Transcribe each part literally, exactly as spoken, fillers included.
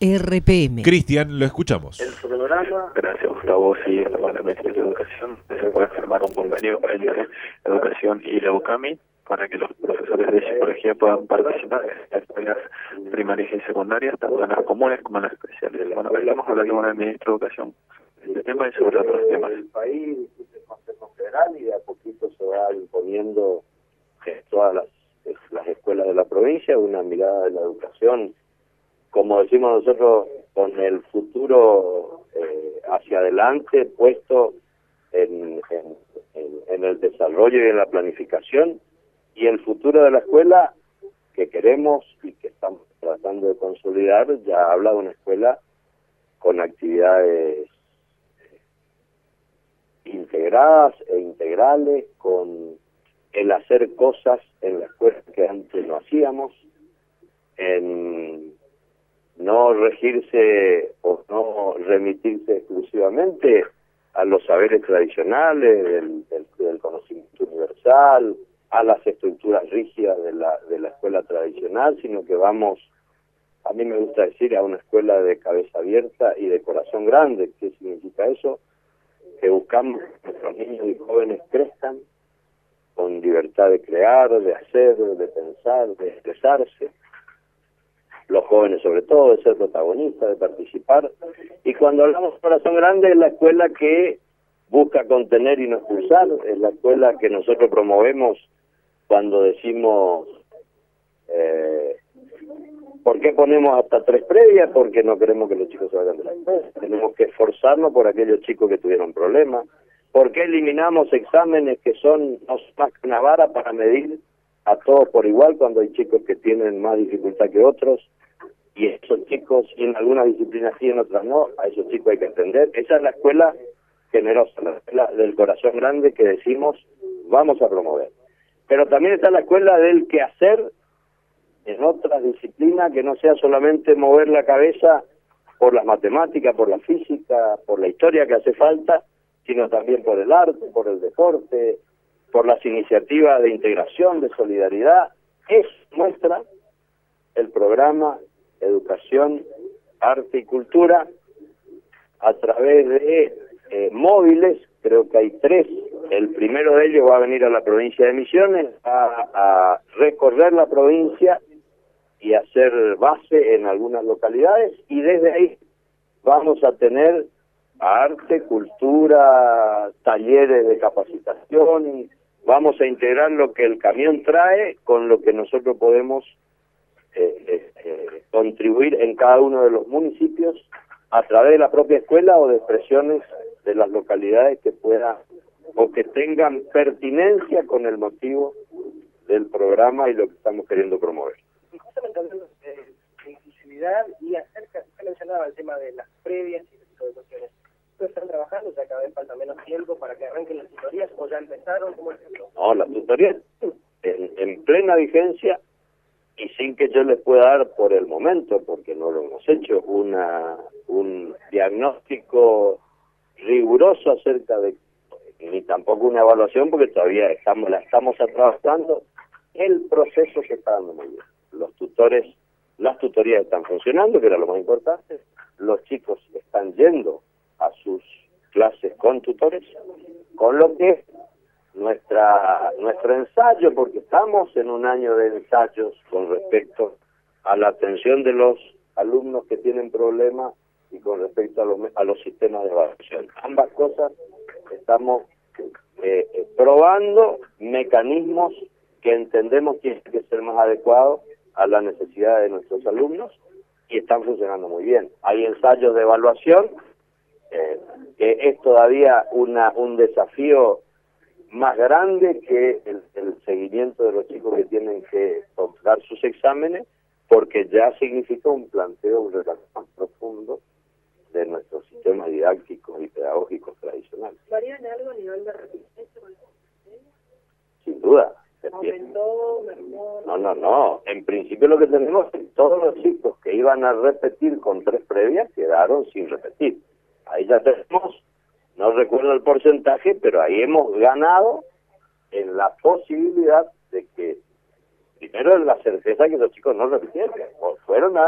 R P M. Cristian, lo escuchamos. El programa, gracias Gustavo, sí, para el Ministerio de Educación, se puede firmar un convenio entre Educación y la UCAMI para que los profesores de psicología puedan participar en las escuelas primarias y secundarias, tanto en las comunes como en las especiales. Bueno, vamos a hablar con el Ministro de Educación de este tema y sobre otros temas. El país discute el Consejo Federal y de a poquito se va imponiendo en todas las, las escuelas de la provincia una mirada de la educación, como decimos nosotros, con el futuro eh, hacia adelante puesto en, en, en, en el desarrollo y en la planificación, y el futuro de la escuela que queremos y que estamos tratando de consolidar ya habla de una escuela con actividades integradas e integrales, con el hacer cosas en la escuela que antes no hacíamos, en no regirse o no remitirse exclusivamente a los saberes tradicionales del, del, del conocimiento universal, a las estructuras rígidas de la, de la escuela tradicional, sino que vamos, a mí me gusta decir, a una escuela de cabeza abierta y de corazón grande. ¿Qué significa eso? Que buscamos que nuestros niños y jóvenes crezcan con libertad de crear, de hacer, de pensar, de expresarse. Los jóvenes sobre todo, de ser protagonistas, de participar. Y cuando hablamos de corazón grande, es la escuela que busca contener y no expulsar, es la escuela que nosotros promovemos cuando decimos eh, ¿por qué ponemos hasta tres previas? Porque no queremos que los chicos se vayan de la escuela, tenemos que esforzarnos por aquellos chicos que tuvieron problemas. ¿Por qué eliminamos exámenes que son no son más que una vara para medir a todos por igual cuando hay chicos que tienen más dificultad que otros? Y esos chicos, y en algunas disciplinas sí, en otras no, a esos chicos hay que entender. Esa es la escuela generosa, la escuela del corazón grande que decimos vamos a promover. Pero también está la escuela del quehacer en otras disciplinas, que no sea solamente mover la cabeza por las matemáticas, por la física, por la historia que hace falta, sino también por el arte, por el deporte, por las iniciativas de integración, de solidaridad. Es muestra el programa Educación, Arte y Cultura a través de eh, móviles. Creo que hay tres. El primero de ellos va a venir a la provincia de Misiones, a, a recorrer la provincia y hacer base en algunas localidades, y desde ahí vamos a tener arte, cultura, talleres de capacitación, y vamos a integrar lo que el camión trae con lo que nosotros podemos eh, eh, eh, contribuir en cada uno de los municipios a través de la propia escuela o de expresiones de las localidades que puedan o que tengan pertinencia con el motivo del programa y lo que estamos queriendo promover. Y justamente hablando de, de inclusividad y acerca, usted mencionaba el tema de las previas y ese tipo de cuestiones. ¿Ustedes están trabajando? Ya cada vez falta menos tiempo para que arranquen las tutorías, o ya empezaron, ¿cómo es eso? No, las tutorías en, en plena vigencia y sin que yo les pueda dar por el momento, porque no lo hemos hecho, una un diagnóstico riguroso acerca de, ni tampoco una evaluación, porque todavía estamos la estamos trabajando. El proceso se está dando muy bien. Los tutores, las tutorías están funcionando, que era lo más importante. Los chicos están yendo a sus clases con tutores, con lo que nuestra nuestro ensayo, porque estamos en un año de ensayos con respecto a la atención de los alumnos que tienen problemas y con respecto a los, a los sistemas de evaluación. Ambas cosas estamos eh, eh, probando mecanismos que entendemos tienen que ser más adecuados a la necesidad de nuestros alumnos y están funcionando muy bien. Hay ensayos de evaluación, eh, que es todavía una un desafío más grande que el, el seguimiento de los chicos que tienen que dar sus exámenes, porque ya significa un planteo, un relato más profundo de nuestros sistemas didácticos y pedagógicos tradicionales. ¿Varían algo a nivel de repetición con el sistema? Sin duda. ¿Aumentó, mermó? No, no, no. En principio lo que tenemos es que todos los chicos que iban a repetir con tres previas quedaron sin repetir. Ahí ya tenemos, no recuerdo el porcentaje, pero ahí hemos ganado en la posibilidad de que, primero, en la certeza que los chicos no repitieron, fueron a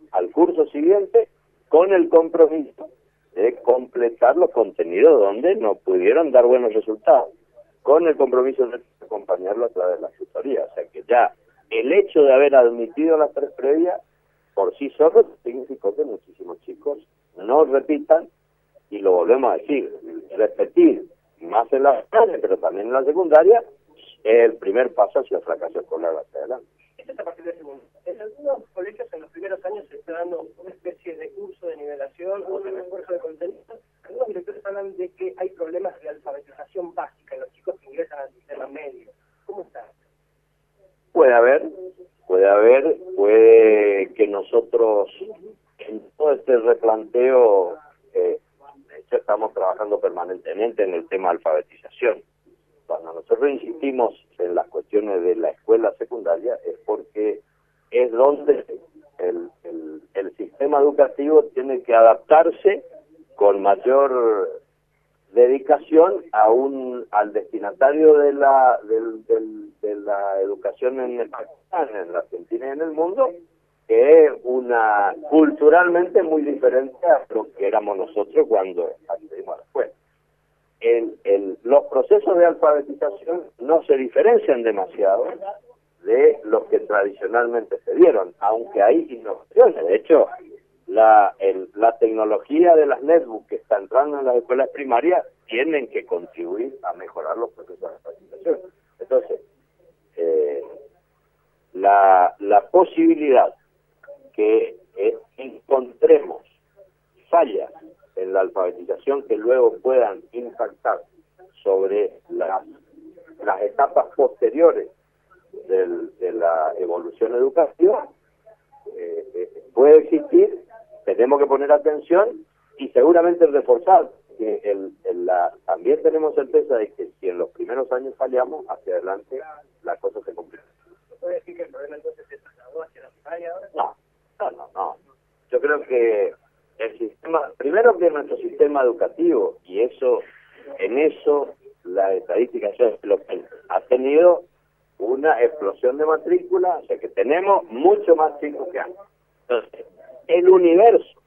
al curso siguiente con el compromiso de completar los contenidos donde no pudieron dar buenos resultados, con el compromiso de acompañarlo a través de la tutoría. O sea que ya el hecho de haber admitido las tres previas por sí solo significó que muchísimos chicos no repitan, y lo volvemos a decir, repetir más en la primaria, pero también en la secundaria, es el primer paso hacia el fracaso escolar hacia adelante. Esto es a partir del segundo. En algunos colegios en los primeros años se está dando una especie de curso de nivelación o de refuerzo de contenido. Algunos directores hablan de que hay problemas de alfabetización básica en los chicos que ingresan al sistema medio. ¿Cómo está? Puede haber, puede haber, puede que nosotros en todo este replanteo, eh, de hecho estamos trabajando permanentemente en el tema de alfabetización. Cuando nosotros insistimos en las cuestiones de la escuela secundaria es porque es donde el, el, el sistema educativo tiene que adaptarse con mayor dedicación a un al destinatario de la del, del, de la educación en el Pakistán, en la Argentina y en el mundo, que es una culturalmente muy diferente a lo que éramos nosotros cuando accedimos a la escuela. El, el, los procesos de alfabetización no se diferencian demasiado de los que tradicionalmente se dieron, aunque hay innovaciones. De hecho, la, el, la tecnología de las netbooks que está entrando en las escuelas primarias tienen que contribuir a mejorar los procesos de alfabetización. Entonces, eh, la, la posibilidad que eh, encontremos fallas en la alfabetización que luego puedan impactar sobre las, las etapas posteriores del, de la evolución educativa, eh, eh, puede existir, tenemos que poner atención y seguramente reforzar, que el, el, la, también tenemos certeza de que si en los primeros años fallamos, hacia adelante la cosa se complica. ¿Puede decir que el problema entonces se trasladó hacia la primaria ahora? No, no, no, no. Yo creo que el sistema, primero que nuestro sistema educativo, y eso, en eso la estadística lo que ha tenido una explosión de matrícula, o sea que tenemos mucho más chicos que antes. Entonces, el universo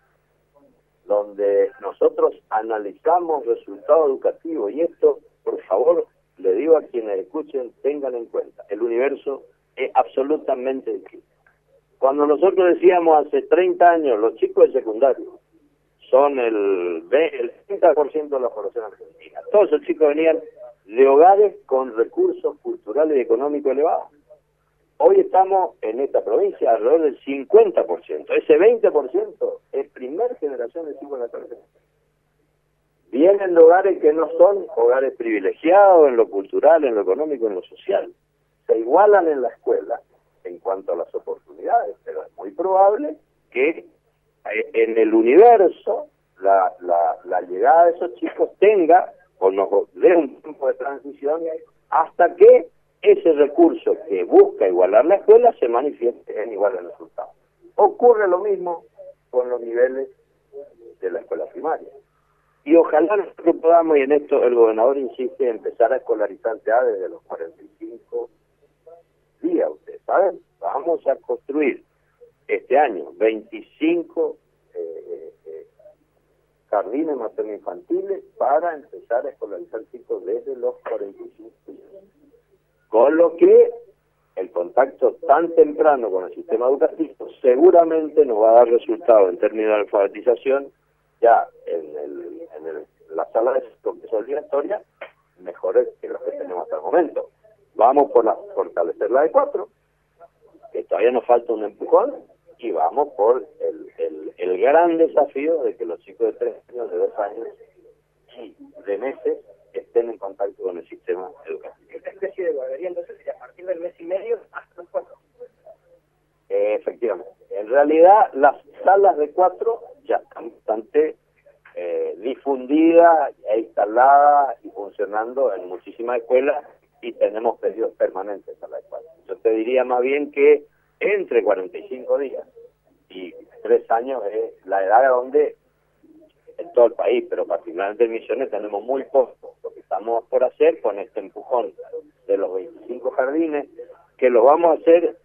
donde nosotros analizamos resultados educativos, y esto, por favor, le digo a quienes escuchen, tengan en cuenta, el universo es absolutamente distinto. Cuando nosotros decíamos hace treinta años, los chicos de secundario son el, el treinta por ciento de la población argentina. Todos esos chicos venían de hogares con recursos culturales y económicos elevados. Hoy estamos en esta provincia alrededor del cincuenta por ciento. Ese veinte por ciento es primera generación de chicos en la tercera. Vienen de hogares que no son hogares privilegiados en lo cultural, en lo económico, en lo social. Se igualan en la escuela en cuanto a las oportunidades, pero es muy probable que en el universo la, la, la llegada de esos chicos tenga o nos dé un tiempo de transición hasta que ese recurso que busca igualar la escuela se manifieste en igual de resultados. Ocurre lo mismo con los niveles de la escuela primaria. Y ojalá nosotros podamos, y en esto el gobernador insiste, empezar a escolarizar ya desde los cuarenta y cinco días, ustedes saben, vamos a construir este año veinticinco eh, eh, jardines materno-infantiles para empezar a escolarizar chicos desde los cuarenta y cinco días. Con lo que el contacto tan temprano con el sistema educativo seguramente nos va a dar resultados en términos de alfabetización ya en, el, en el, la sala de profesor obligatoria mejores que los que tenemos hasta el momento. Vamos por la, fortalecer la de cuatro, que todavía nos falta un empujón, y vamos por el, el, el gran desafío de que los chicos de tres años, de dos años y de meses estén en contacto con el sistema educativo. Esta especie de guardería entonces sería a partir del mes y medio hasta los cuatro. Eh, efectivamente. En realidad las salas de cuatro ya están bastante eh, difundidas e instaladas y funcionando en muchísimas escuelas y tenemos pedidos permanentes a la de cuatro. Yo te diría más bien que entre cuarenta y cinco días y tres años es la edad donde en todo el país, pero particularmente en Misiones tenemos muy poco. Lo que estamos por hacer con este empujón de los veinticinco jardines, que lo vamos a hacer en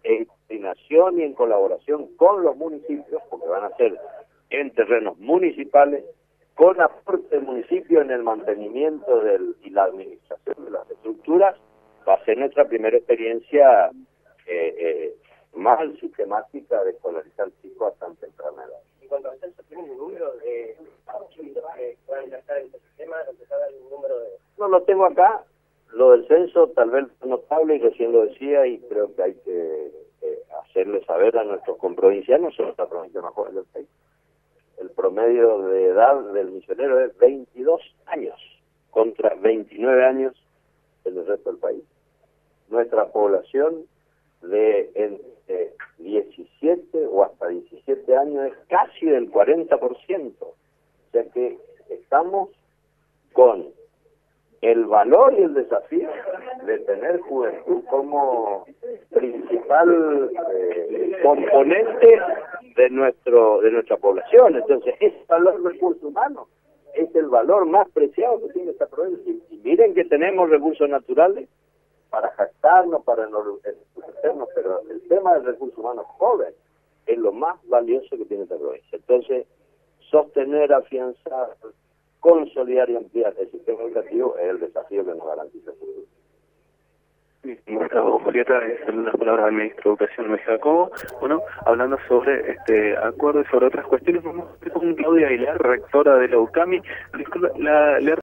coordinación y en colaboración con los municipios, porque van a ser en terrenos municipales, con aporte del municipio en el mantenimiento del, y la administración de las estructuras. Va a ser nuestra primera experiencia eh, eh, más sistemática de escolarizar chicos a tan temprana edad. En cuanto al censo, ¿tienen un número de chiquitos que puedan ingresar en este sistema? ¿Empezar a dar un número de...? No lo tengo acá. Lo del censo tal vez es notable, y recién lo decía, y creo que hay que eh, hacerle saber a nuestros comprovincianos, somos la provincia más joven del país. El promedio de edad del misionero es veintidós años, contra veintinueve años en el resto del país. Nuestra población de entre diecisiete o hasta diecisiete años es casi del cuarenta por ciento. O sea que estamos con el valor y el desafío de tener juventud como principal eh, componente de nuestro de nuestra población. Entonces, ese valor de recursos humanos es el valor más preciado que tiene esta provincia. Y miren que tenemos recursos naturales para jactarnos, para enorgullecernos, pero el tema del recurso humano joven es lo más valioso que tiene esta provincia. Entonces, sostener, afianzar, consolidar y ampliar el sistema educativo es el desafío que nos garantiza el futuro. Gustavo Julieta, en las palabras del ministro de Educación, Luis Jacobo. Bueno, hablando sobre este acuerdo y sobre otras cuestiones, vamos a con Claudia Aguilar, rectora de la UCAMI. La, la,